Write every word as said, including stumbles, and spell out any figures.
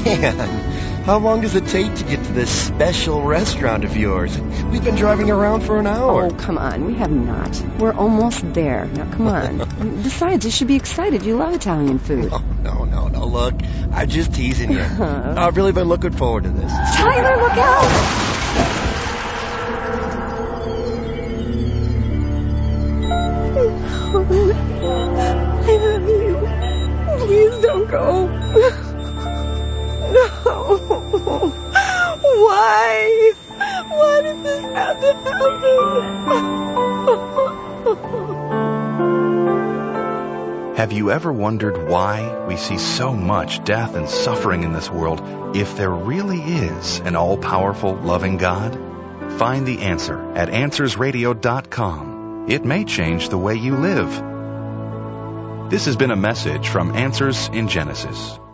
Man, how long does it take to get to this special restaurant of yours? We've been driving around for an hour. Oh, come on. We have not. We're almost there. Now, come on. Besides, you should be excited. You love Italian food. Oh, no, no, no. Look, I'm just teasing you. I've really been looking forward to this. Tyler, look out! I love you. Please don't go. No. Why? Why did this have to happen? Have you ever wondered why we see so much death and suffering in this world if there really is an all-powerful, loving God? Find the answer at answers radio dot com. It may change the way you live. This has been a message from Answers in Genesis.